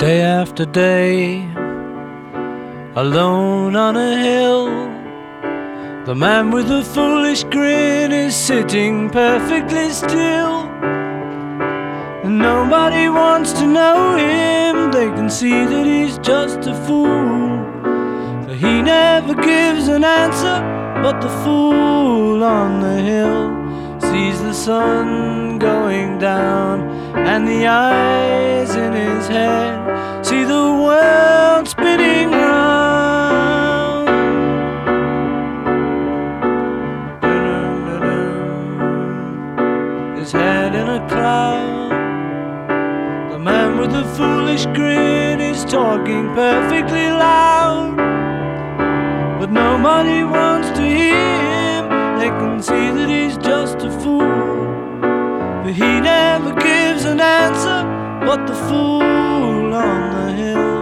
Day after day, alone on a hill, the man with the foolish grin is sitting perfectly still. And nobody wants to know him, they can see that he's just a fool. For he never gives an answer, but the fool on the hill sees the sun going down, and the eyes in his head see the world spinning round. His head in a cloud, the man with the foolish grin is talking perfectly loud, but nobody wants to hear him. They can see that he's just a fool, but he never gives an answer, but the fool on the hill